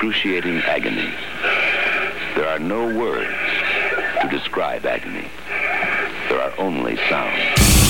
excruciating agony. There are no words to describe agony. There are only sounds.